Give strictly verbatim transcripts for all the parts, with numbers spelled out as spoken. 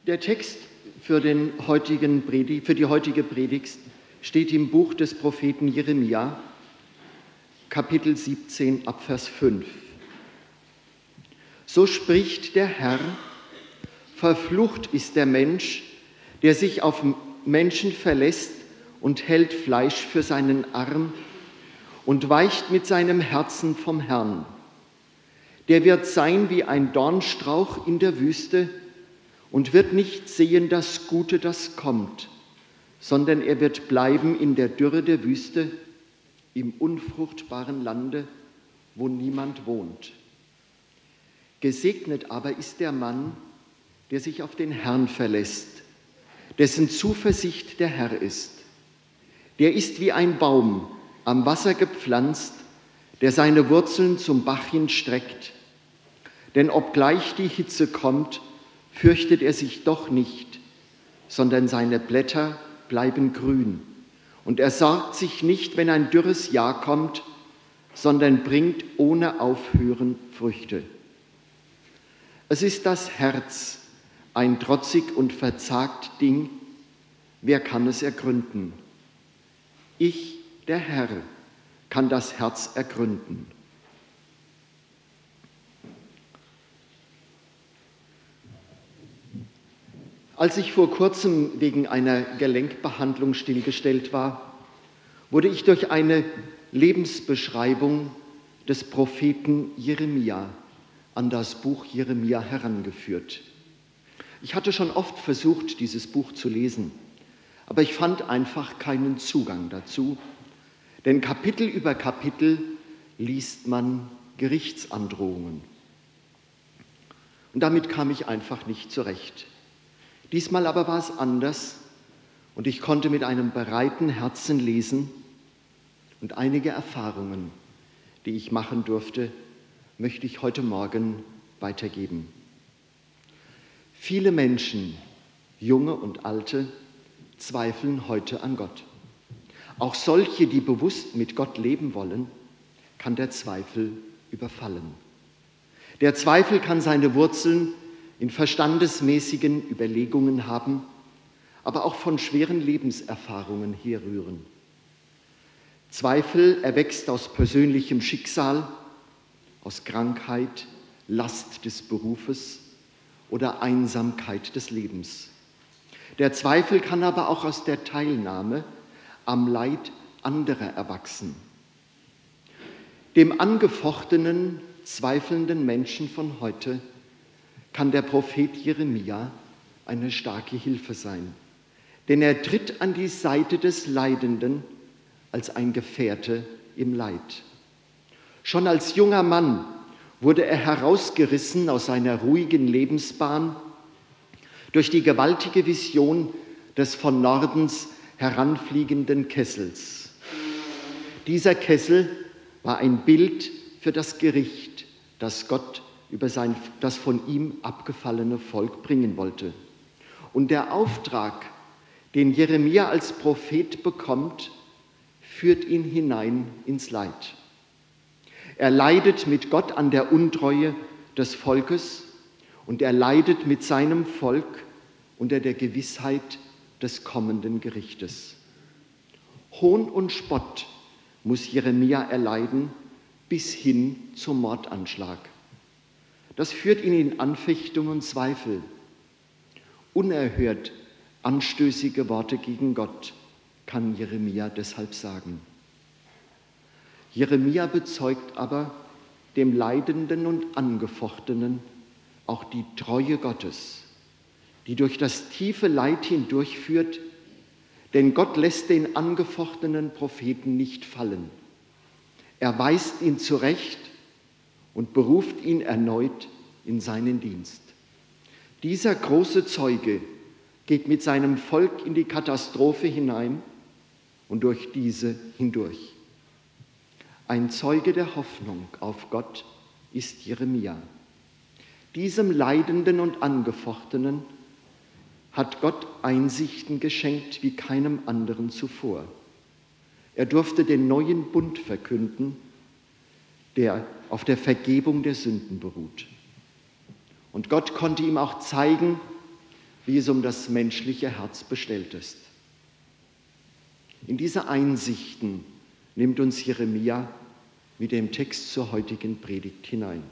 Der Text für, den heutigen Predigt, für die heutige Predigt steht im Buch des Propheten Jeremia, Kapitel siebzehn, Abvers fünf. So spricht der Herr: Verflucht ist der Mensch, der sich auf Menschen verlässt und hält Fleisch für seinen Arm und weicht mit seinem Herzen vom Herrn. Der wird sein wie ein Dornstrauch in der Wüste und wird nicht sehen das Gute, das kommt, sondern er wird bleiben in der Dürre der Wüste, im unfruchtbaren Lande, wo niemand wohnt. Gesegnet aber ist der Mann, der sich auf den Herrn verlässt, dessen Zuversicht der Herr ist. Der ist wie ein Baum am Wasser gepflanzt, der seine Wurzeln zum Bach hin streckt. Denn obgleich die Hitze kommt, fürchtet er sich doch nicht, sondern seine Blätter bleiben grün. Und er sorgt sich nicht, wenn ein dürres Jahr kommt, sondern bringt ohne Aufhören Früchte. Es ist das Herz, ein trotzig und verzagt Ding. Wer kann es ergründen? Ich, der Herr, kann das Herz ergründen. Als ich vor kurzem wegen einer Gelenkbehandlung stillgestellt war, wurde ich durch eine Lebensbeschreibung des Propheten Jeremia an das Buch Jeremia herangeführt. Ich hatte schon oft versucht, dieses Buch zu lesen, aber ich fand einfach keinen Zugang dazu, denn Kapitel über Kapitel liest man Gerichtsandrohungen. Und damit kam ich einfach nicht zurecht. Diesmal aber war es anders und ich konnte mit einem bereiten Herzen lesen und einige Erfahrungen, die ich machen durfte, möchte ich heute Morgen weitergeben. Viele Menschen, junge und alte, zweifeln heute an Gott. Auch solche, die bewusst mit Gott leben wollen, kann der Zweifel überfallen. Der Zweifel kann seine Wurzeln in verstandesmäßigen Überlegungen haben, aber auch von schweren Lebenserfahrungen herrühren. Zweifel erwächst aus persönlichem Schicksal, aus Krankheit, Last des Berufes oder Einsamkeit des Lebens. Der Zweifel kann aber auch aus der Teilnahme am Leid anderer erwachsen. Dem angefochtenen, zweifelnden Menschen von heute kann der Prophet Jeremia eine starke Hilfe sein. Denn er tritt an die Seite des Leidenden als ein Gefährte im Leid. Schon als junger Mann wurde er herausgerissen aus seiner ruhigen Lebensbahn durch die gewaltige Vision des von Nordens heranfliegenden Kessels. Dieser Kessel war ein Bild für das Gericht, das Gott über sein, das von ihm abgefallene Volk bringen wollte. Und der Auftrag, den Jeremia als Prophet bekommt, führt ihn hinein ins Leid. Er leidet mit Gott an der Untreue des Volkes und er leidet mit seinem Volk unter der Gewissheit des kommenden Gerichtes. Hohn und Spott muss Jeremia erleiden bis hin zum Mordanschlag. Das führt ihn in Anfechtung und Zweifel. Unerhört anstößige Worte gegen Gott kann Jeremia deshalb sagen. Jeremia bezeugt aber dem Leidenden und Angefochtenen auch die Treue Gottes, die durch das tiefe Leid hindurchführt, denn Gott lässt den angefochtenen Propheten nicht fallen. Er weist ihn zurecht und beruft ihn erneut in seinen Dienst. Dieser große Zeuge geht mit seinem Volk in die Katastrophe hinein und durch diese hindurch. Ein Zeuge der Hoffnung auf Gott ist Jeremia. Diesem Leidenden und Angefochtenen hat Gott Einsichten geschenkt wie keinem anderen zuvor. Er durfte den neuen Bund verkünden, der auf der Vergebung der Sünden beruht. Und Gott konnte ihm auch zeigen, wie es um das menschliche Herz bestellt ist. In diese Einsichten nimmt uns Jeremia mit dem Text zur heutigen Predigt hinein.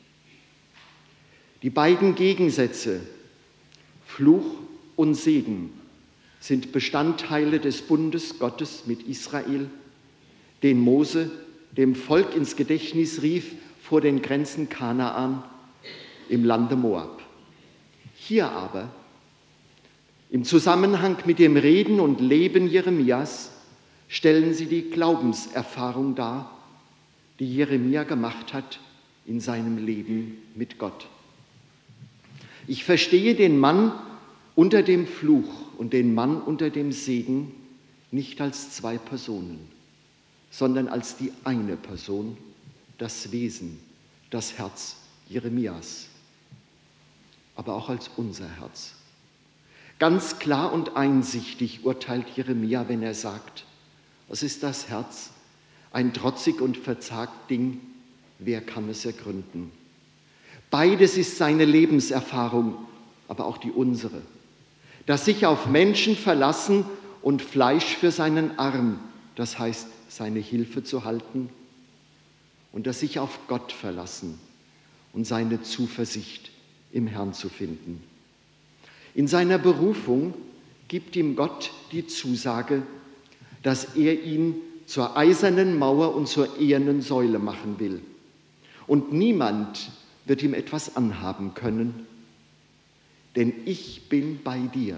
Die beiden Gegensätze, Fluch und Segen, sind Bestandteile des Bundes Gottes mit Israel, den Mose dem Volk ins Gedächtnis rief vor den Grenzen Kanaan im Lande Moab. Hier aber, im Zusammenhang mit dem Reden und Leben Jeremias, stellen sie die Glaubenserfahrung dar, die Jeremia gemacht hat in seinem Leben mit Gott. Ich verstehe den Mann unter dem Fluch und den Mann unter dem Segen nicht als zwei Personen, sondern als die eine Person, das Wesen, das Herz Jeremias, aber auch als unser Herz. Ganz klar und einsichtig urteilt Jeremia, wenn er sagt, was ist das Herz? Ein trotzig und verzagt Ding, wer kann es ergründen? Beides ist seine Lebenserfahrung, aber auch die unsere. Das sich auf Menschen verlassen und Fleisch für seinen Arm, das heißt, seine Hilfe zu halten, und das sich auf Gott verlassen und seine Zuversicht im Herrn zu finden. In seiner Berufung gibt ihm Gott die Zusage, dass er ihn zur eisernen Mauer und zur ehernen Säule machen will. Und niemand wird ihm etwas anhaben können, denn ich bin bei dir.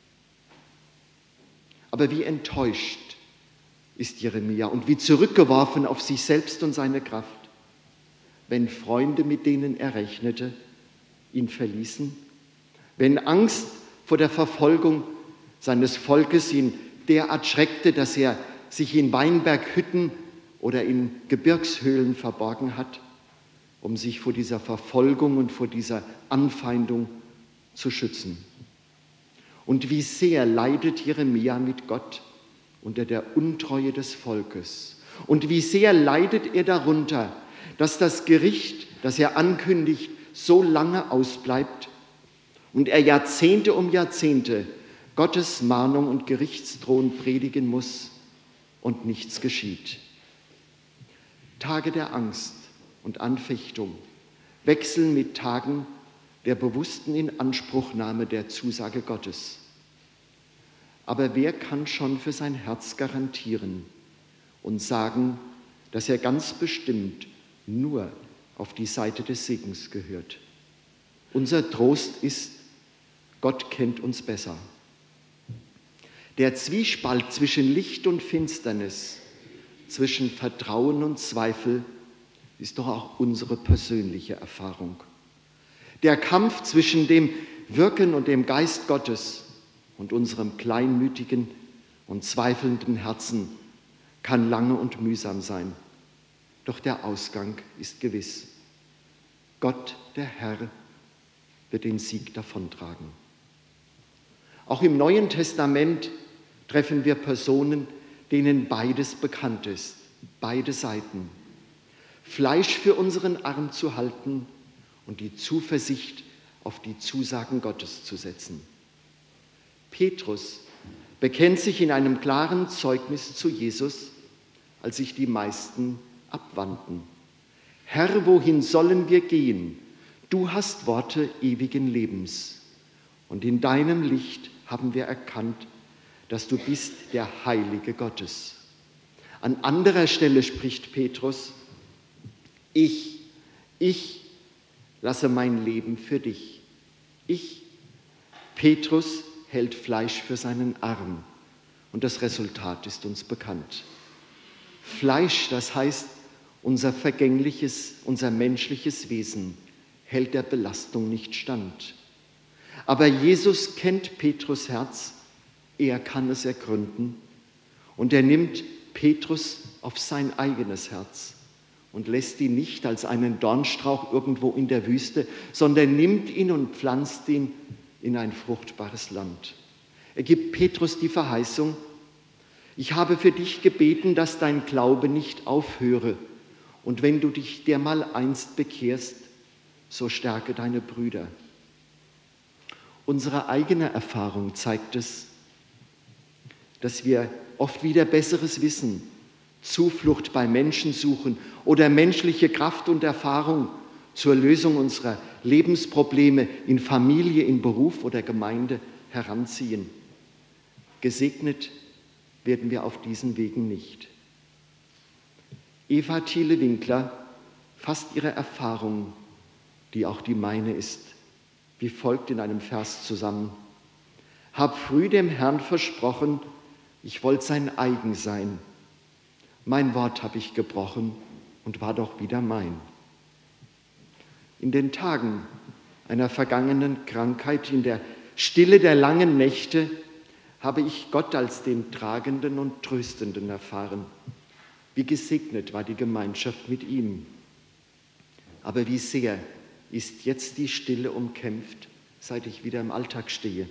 Aber wie enttäuscht ist Jeremia und wie zurückgeworfen auf sich selbst und seine Kraft, wenn Freunde, mit denen er rechnete, ihn verließen, wenn Angst vor der Verfolgung seines Volkes ihn derart schreckte, dass er sich in Weinberghütten oder in Gebirgshöhlen verborgen hat, um sich vor dieser Verfolgung und vor dieser Anfeindung zu schützen. Und wie sehr leidet Jeremia mit Gott unter der Untreue des Volkes. Und wie sehr leidet er darunter, dass das Gericht, das er ankündigt, so lange ausbleibt und er Jahrzehnte um Jahrzehnte Gottes Mahnung und Gerichtsdrohung predigen muss und nichts geschieht. Tage der Angst und Anfechtung wechseln mit Tagen der bewussten Inanspruchnahme der Zusage Gottes. Aber wer kann schon für sein Herz garantieren und sagen, dass er ganz bestimmt nur auf die Seite des Segens gehört? Unser Trost ist, Gott kennt uns besser. Der Zwiespalt zwischen Licht und Finsternis, zwischen Vertrauen und Zweifel, ist doch auch unsere persönliche Erfahrung. Der Kampf zwischen dem Wirken und dem Geist Gottes und unserem kleinmütigen und zweifelnden Herzen kann lange und mühsam sein. Doch der Ausgang ist gewiss. Gott, der Herr, wird den Sieg davontragen. Auch im Neuen Testament treffen wir Personen, denen beides bekannt ist, beide Seiten. Fleisch für unseren Arm zu halten und die Zuversicht auf die Zusagen Gottes zu setzen. Petrus bekennt sich in einem klaren Zeugnis zu Jesus, als sich die meisten abwandten. Herr, wohin sollen wir gehen? Du hast Worte ewigen Lebens. Und in deinem Licht haben wir erkannt, dass du bist der Heilige Gottes. An anderer Stelle spricht Petrus, ich, ich lasse mein Leben für dich. Ich, Petrus, hält Fleisch für seinen Arm und das Resultat ist uns bekannt. Fleisch, das heißt unser vergängliches, unser menschliches Wesen, hält der Belastung nicht stand. Aber Jesus kennt Petrus Herz, er kann es ergründen und er nimmt Petrus auf sein eigenes Herz und lässt ihn nicht als einen Dornstrauch irgendwo in der Wüste, sondern nimmt ihn und pflanzt ihn in ein fruchtbares Land. Er gibt Petrus die Verheißung, ich habe für dich gebeten, dass dein Glaube nicht aufhöre und wenn du dich dermal einst bekehrst, so stärke deine Brüder. Unsere eigene Erfahrung zeigt es, dass wir oft wieder besseres Wissen, Zuflucht bei Menschen suchen oder menschliche Kraft und Erfahrung zur Lösung unserer Lebensprobleme in Familie, in Beruf oder Gemeinde heranziehen. Gesegnet werden wir auf diesen Wegen nicht. Eva Thiele-Winkler fasst ihre Erfahrung, die auch die meine ist, wie folgt in einem Vers zusammen. Hab früh dem Herrn versprochen, ich wollte sein eigen sein. Mein Wort habe ich gebrochen und war doch wieder mein. In den Tagen einer vergangenen Krankheit, in der Stille der langen Nächte, habe ich Gott als den Tragenden und Tröstenden erfahren. Wie gesegnet war die Gemeinschaft mit ihm. Aber wie sehr ist jetzt die Stille umkämpft, seit ich wieder im Alltag stehe.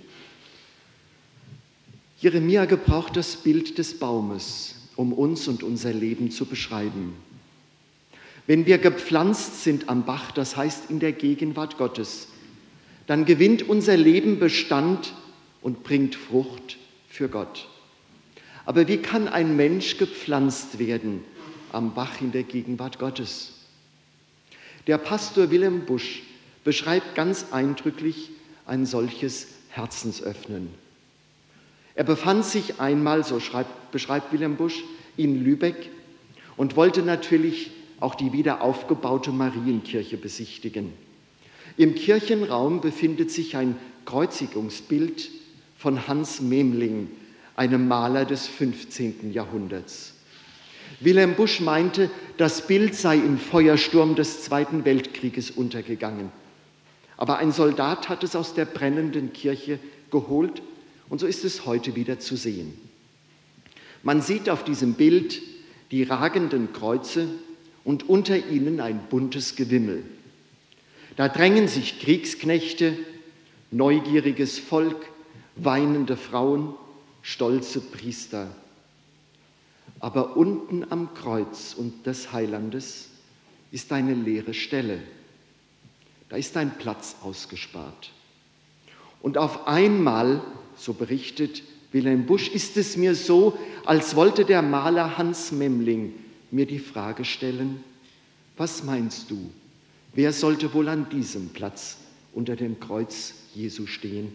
Jeremia gebraucht das Bild des Baumes, um uns und unser Leben zu beschreiben. Wenn wir gepflanzt sind am Bach, das heißt in der Gegenwart Gottes, dann gewinnt unser Leben Bestand und bringt Frucht für Gott. Aber wie kann ein Mensch gepflanzt werden am Bach in der Gegenwart Gottes? Der Pastor Willem Busch beschreibt ganz eindrücklich ein solches Herzensöffnen. Er befand sich einmal, so schreibt, beschreibt Willem Busch, in Lübeck und wollte natürlich auch die wieder aufgebaute Marienkirche besichtigen. Im Kirchenraum befindet sich ein Kreuzigungsbild von Hans Memling, einem Maler des fünfzehnten Jahrhunderts. Willem Busch meinte, das Bild sei im Feuersturm des Zweiten Weltkrieges untergegangen. Aber ein Soldat hat es aus der brennenden Kirche geholt und so ist es heute wieder zu sehen. Man sieht auf diesem Bild die ragenden Kreuze und unter ihnen ein buntes Gewimmel. Da drängen sich Kriegsknechte, neugieriges Volk, weinende Frauen, stolze Priester. Aber unten am Kreuz und des Heilandes ist eine leere Stelle. Da ist ein Platz ausgespart. Und auf einmal, so berichtet Willem Busch, ist es mir so, als wollte der Maler Hans Memling mir die Frage stellen, was meinst du, wer sollte wohl an diesem Platz unter dem Kreuz Jesu stehen?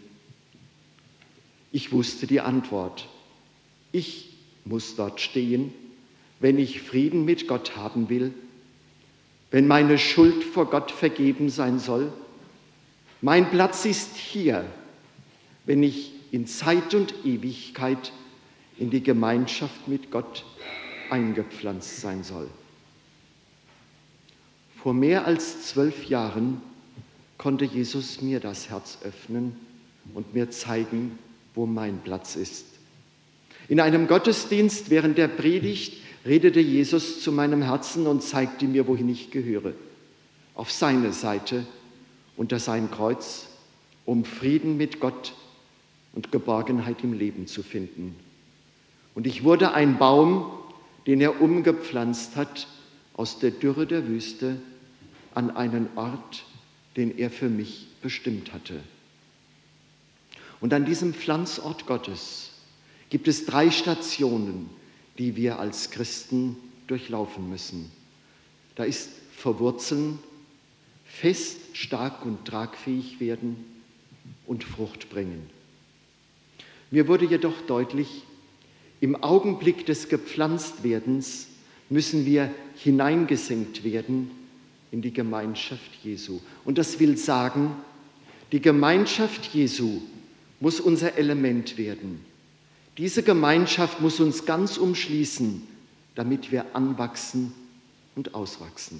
Ich wusste die Antwort. Ich muss dort stehen, wenn ich Frieden mit Gott haben will, wenn meine Schuld vor Gott vergeben sein soll. Mein Platz ist hier, wenn ich in Zeit und Ewigkeit in die Gemeinschaft mit Gott eingepflanzt sein soll. Vor mehr als zwölf Jahren konnte Jesus mir das Herz öffnen und mir zeigen, wo mein Platz ist. In einem Gottesdienst während der Predigt redete Jesus zu meinem Herzen und zeigte mir, wohin ich gehöre. Auf seine Seite, unter sein Kreuz, um Frieden mit Gott und Geborgenheit im Leben zu finden. Und ich wurde ein Baum, den er umgepflanzt hat, aus der Dürre der Wüste an einen Ort, den er für mich bestimmt hatte. Und an diesem Pflanzort Gottes gibt es drei Stationen, die wir als Christen durchlaufen müssen. Da ist Verwurzeln, fest, stark und tragfähig werden und Frucht bringen. Mir wurde jedoch deutlich, im Augenblick des Gepflanztwerdens müssen wir hineingesenkt werden in die Gemeinschaft Jesu. Und das will sagen, die Gemeinschaft Jesu muss unser Element werden. Diese Gemeinschaft muss uns ganz umschließen, damit wir anwachsen und auswachsen.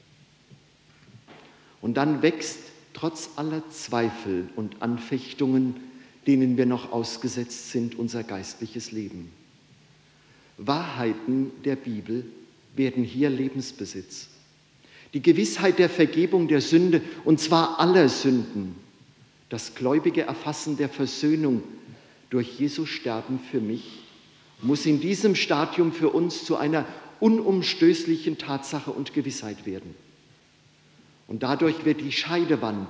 Und dann wächst trotz aller Zweifel und Anfechtungen, denen wir noch ausgesetzt sind, unser geistliches Leben. Wahrheiten der Bibel werden hier Lebensbesitz. Die Gewissheit der Vergebung der Sünde, und zwar aller Sünden, das gläubige Erfassen der Versöhnung durch Jesu Sterben für mich, muss in diesem Stadium für uns zu einer unumstößlichen Tatsache und Gewissheit werden. Und dadurch wird die Scheidewand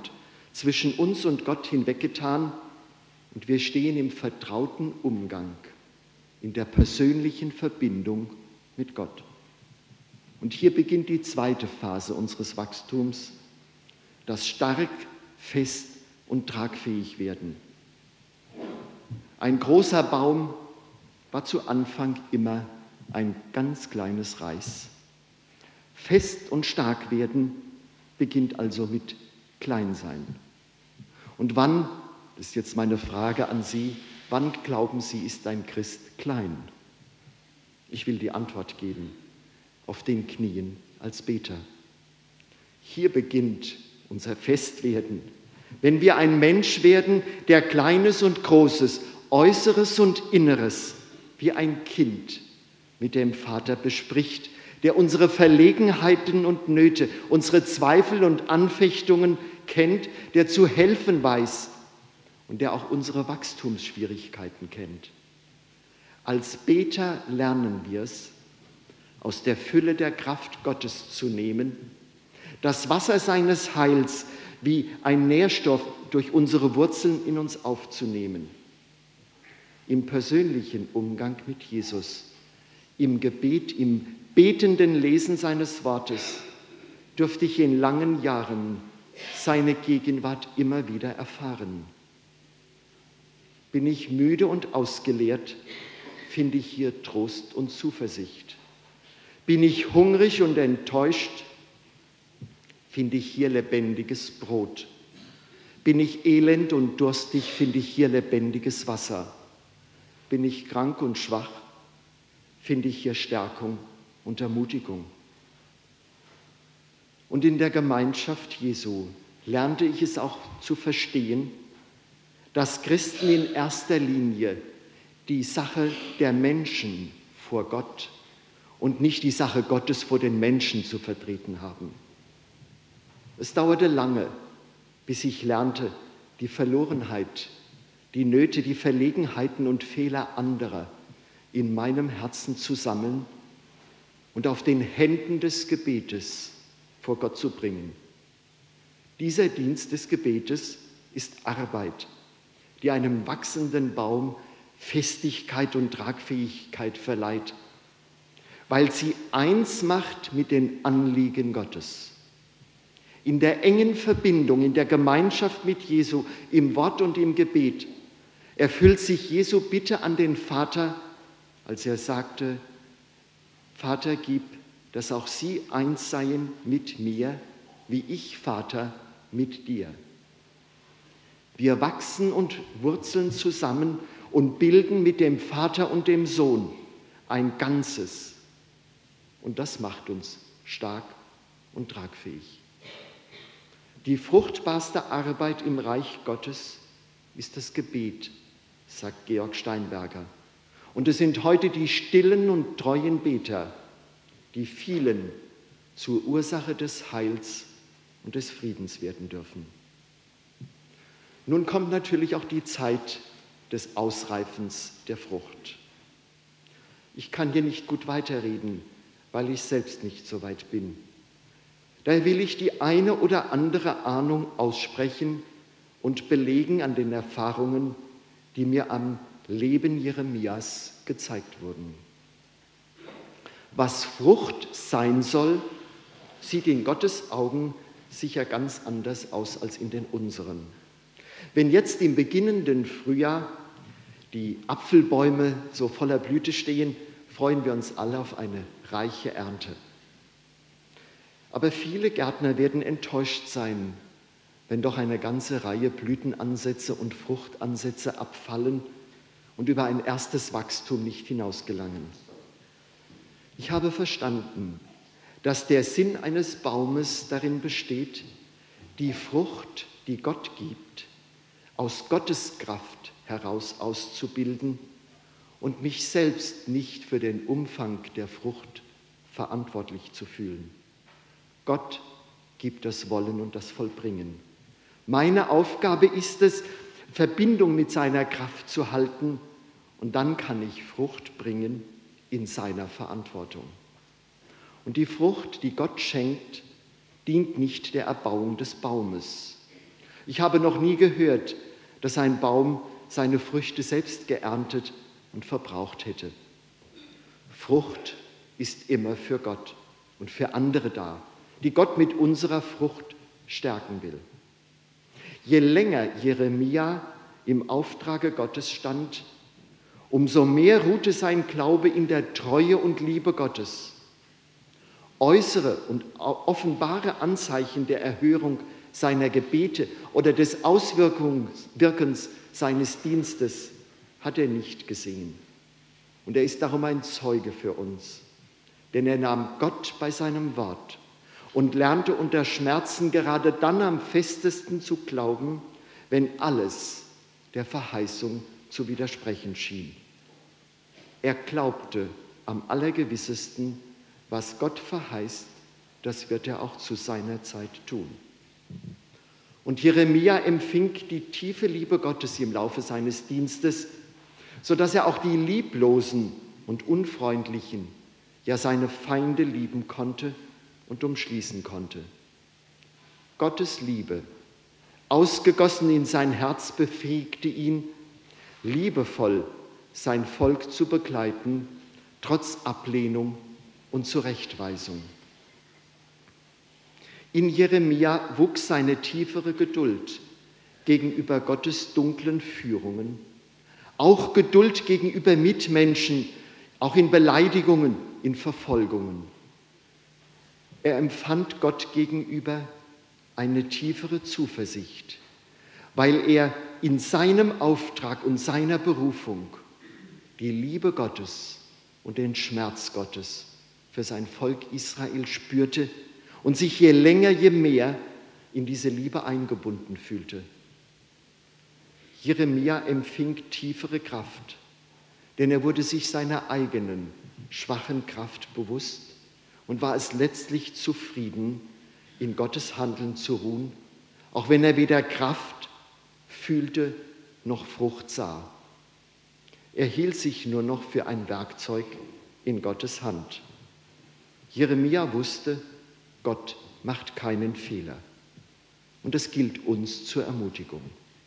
zwischen uns und Gott hinweggetan und wir stehen im vertrauten Umgang, in der persönlichen Verbindung mit Gott. Und hier beginnt die zweite Phase unseres Wachstums, das stark, fest und tragfähig werden. Ein großer Baum war zu Anfang immer ein ganz kleines Reis. Fest und stark werden beginnt also mit Kleinsein. Und wann, das ist jetzt meine Frage an Sie, wann glauben Sie, ist ein Christ klein? Ich will die Antwort geben: auf den Knien als Beter. Hier beginnt unser Festwerden, wenn wir ein Mensch werden, der Kleines und Großes, Äußeres und Inneres wie ein Kind mit dem Vater bespricht, der unsere Verlegenheiten und Nöte, unsere Zweifel und Anfechtungen kennt, der zu helfen weiß und der auch unsere Wachstumsschwierigkeiten kennt. Als Beter lernen wir es, aus der Fülle der Kraft Gottes zu nehmen, das Wasser seines Heils wie ein Nährstoff durch unsere Wurzeln in uns aufzunehmen. Im persönlichen Umgang mit Jesus, im Gebet, im betenden Lesen seines Wortes dürfte ich in langen Jahren seine Gegenwart immer wieder erfahren. Bin ich müde und ausgeleert, finde ich hier Trost und Zuversicht. Bin ich hungrig und enttäuscht, finde ich hier lebendiges Brot. Bin ich elend und durstig, finde ich hier lebendiges Wasser. Bin ich krank und schwach, finde ich hier Stärkung und Ermutigung. Und in der Gemeinschaft Jesu lernte ich es auch zu verstehen, dass Christen in erster Linie die Sache der Menschen vor Gott und nicht die Sache Gottes vor den Menschen zu vertreten haben. Es dauerte lange, bis ich lernte, die Verlorenheit, die Nöte, die Verlegenheiten und Fehler anderer in meinem Herzen zu sammeln und auf den Händen des Gebetes vor Gott zu bringen. Dieser Dienst des Gebetes ist Arbeit, die einem wachsenden Baum Festigkeit und Tragfähigkeit verleiht, weil sie eins macht mit den Anliegen Gottes. In der engen Verbindung, in der Gemeinschaft mit Jesu, im Wort und im Gebet, erfüllt sich Jesu Bitte an den Vater, als er sagte: Vater, gib, dass auch sie eins seien mit mir, wie ich, Vater, mit dir. Wir wachsen und wurzeln zusammen und bilden mit dem Vater und dem Sohn ein Ganzes. Und das macht uns stark und tragfähig. Die fruchtbarste Arbeit im Reich Gottes ist das Gebet, sagt Georg Steinberger. Und es sind heute die stillen und treuen Beter, die vielen zur Ursache des Heils und des Friedens werden dürfen. Nun kommt natürlich auch die Zeit des Ausreifens der Frucht. Ich kann hier nicht gut weiterreden, weil ich selbst nicht so weit bin. Daher will ich die eine oder andere Ahnung aussprechen und belegen an den Erfahrungen, die mir am Leben Jeremias gezeigt wurden. Was Frucht sein soll, sieht in Gottes Augen sicher ganz anders aus als in den unseren. Wenn jetzt im beginnenden Frühjahr die Apfelbäume so voller Blüte stehen, freuen wir uns alle auf eine reiche Ernte. Aber viele Gärtner werden enttäuscht sein, wenn doch eine ganze Reihe Blütenansätze und Fruchtansätze abfallen und über ein erstes Wachstum nicht hinausgelangen. Ich habe verstanden, dass der Sinn eines Baumes darin besteht, die Frucht, die Gott gibt, aus Gottes Kraft heraus auszubilden und mich selbst nicht für den Umfang der Frucht verantwortlich zu fühlen. Gott gibt das Wollen und das Vollbringen. Meine Aufgabe ist es, Verbindung mit seiner Kraft zu halten, und dann kann ich Frucht bringen in seiner Verantwortung. Und die Frucht, die Gott schenkt, dient nicht der Erbauung des Baumes, Ich habe noch nie gehört, dass ein Baum seine Früchte selbst geerntet und verbraucht hätte. Frucht ist immer für Gott und für andere da, die Gott mit unserer Frucht stärken will. Je länger Jeremia im Auftrage Gottes stand, umso mehr ruhte sein Glaube in der Treue und Liebe Gottes. Äußere und offenbare Anzeichen der Erhörung seiner Gebete oder des Auswirkens seines Dienstes hat er nicht gesehen. Und er ist darum ein Zeuge für uns, denn er nahm Gott bei seinem Wort und lernte unter Schmerzen gerade dann am festesten zu glauben, wenn alles der Verheißung zu widersprechen schien. Er glaubte am allergewissesten, was Gott verheißt, das wird er auch zu seiner Zeit tun. Und Jeremia empfing die tiefe Liebe Gottes im Laufe seines Dienstes, sodass er auch die Lieblosen und Unfreundlichen, ja seine Feinde lieben konnte und umschließen konnte. Gottes Liebe, ausgegossen in sein Herz, befähigte ihn, liebevoll sein Volk zu begleiten, trotz Ablehnung und Zurechtweisung. In Jeremia wuchs seine tiefere Geduld gegenüber Gottes dunklen Führungen, auch Geduld gegenüber Mitmenschen, auch in Beleidigungen, in Verfolgungen. Er empfand Gott gegenüber eine tiefere Zuversicht, weil er in seinem Auftrag und seiner Berufung die Liebe Gottes und den Schmerz Gottes für sein Volk Israel spürte und sich je länger, je mehr in diese Liebe eingebunden fühlte. Jeremia empfing tiefere Kraft, denn er wurde sich seiner eigenen schwachen Kraft bewusst und war es letztlich zufrieden, in Gottes Handeln zu ruhen, auch wenn er weder Kraft fühlte noch Frucht sah. Er hielt sich nur noch für ein Werkzeug in Gottes Hand. Jeremia wusste, Gott macht keinen Fehler. Und das gilt uns zur Ermutigung.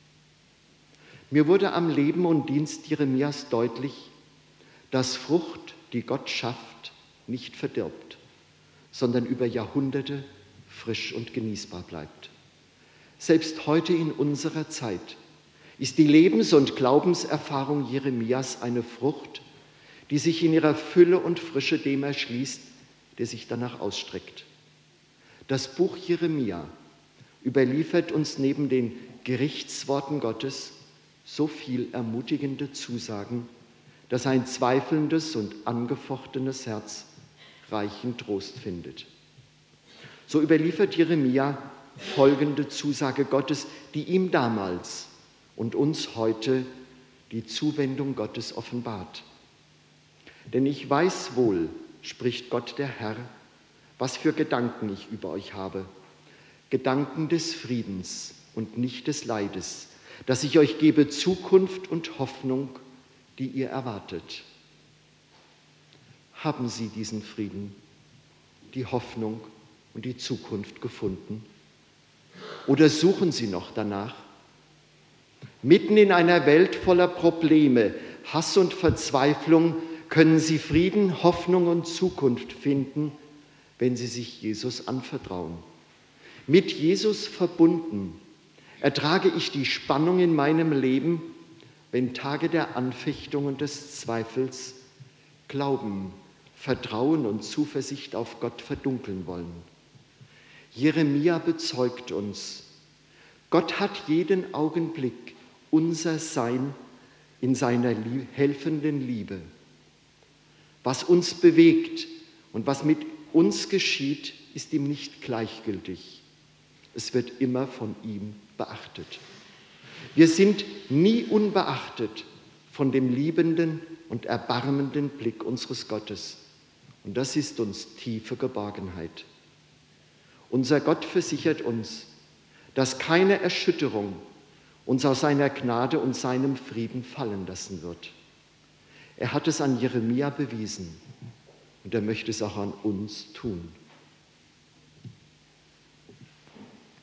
Mir wurde am Leben und Dienst Jeremias deutlich, dass Frucht, die Gott schafft, nicht verdirbt, sondern über Jahrhunderte frisch und genießbar bleibt. Selbst heute in unserer Zeit ist die Lebens- und Glaubenserfahrung Jeremias eine Frucht, die sich in ihrer Fülle und Frische dem erschließt, der sich danach ausstreckt. Das Buch Jeremia überliefert uns neben den Gerichtsworten Gottes so viel ermutigende Zusagen, dass ein zweifelndes und angefochtenes Herz reichen Trost findet. So überliefert Jeremia folgende Zusage Gottes, die ihm damals und uns heute die Zuwendung Gottes offenbart. Denn ich weiß wohl, spricht Gott der Herr, was für Gedanken ich über euch habe. Gedanken des Friedens und nicht des Leides, dass ich euch gebe Zukunft und Hoffnung, die ihr erwartet. Haben Sie diesen Frieden, die Hoffnung und die Zukunft gefunden? Oder suchen Sie noch danach? Mitten in einer Welt voller Probleme, Hass und Verzweiflung können Sie Frieden, Hoffnung und Zukunft finden, wenn Sie sich Jesus anvertrauen. Mit Jesus verbunden ertrage ich die Spannung in meinem Leben, wenn Tage der Anfechtung und des Zweifels Glauben, Vertrauen und Zuversicht auf Gott verdunkeln wollen. Jeremia bezeugt uns, Gott hat jeden Augenblick unser Sein in seiner helfenden Liebe. Was uns bewegt und was mit uns geschieht, ist ihm nicht gleichgültig. Es wird immer von ihm beachtet. Wir sind nie unbeachtet von dem liebenden und erbarmenden Blick unseres Gottes. Und das ist uns tiefe Geborgenheit. Unser Gott versichert uns, dass keine Erschütterung uns aus seiner Gnade und seinem Frieden fallen lassen wird. Er hat es an Jeremia bewiesen und er möchte es auch an uns tun.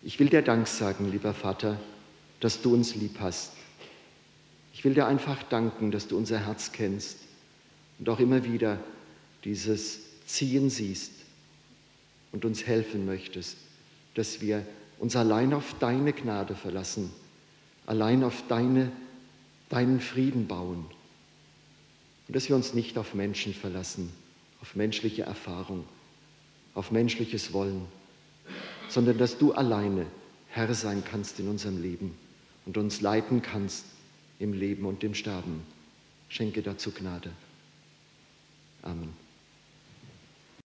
Ich will dir Dank sagen, lieber Vater, dass du uns lieb hast. Ich will dir einfach danken, dass du unser Herz kennst und auch immer wieder dieses Ziehen siehst und uns helfen möchtest, dass wir uns allein auf deine Gnade verlassen, allein auf deine, deinen Frieden bauen und dass wir uns nicht auf Menschen verlassen, auf menschliche Erfahrung, auf menschliches Wollen, sondern dass du alleine Herr sein kannst in unserem Leben und uns leiten kannst im Leben und im Sterben. Schenke dazu Gnade. Amen.